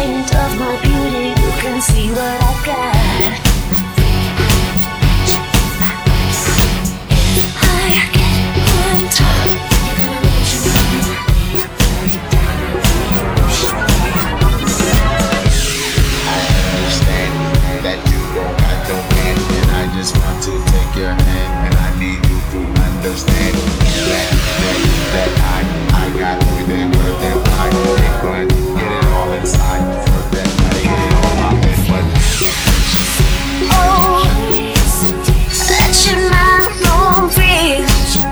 ashamed of my beauty. You can see what I've got. I get on top. You're gonna lose your mind. I understand that you don't got no man, and I just want to take your hand, and I need you to understand that I got everything worth it. I ain't gonna get it all inside. For that, I get it all out in one. Oh, let your mind roam free,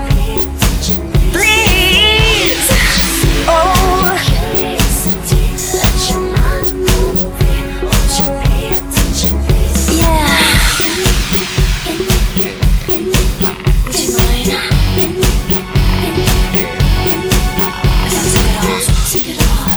please. Oh, let your mind roam free. Won't you pay attention, please? Yeah. Would you mind? Take it off.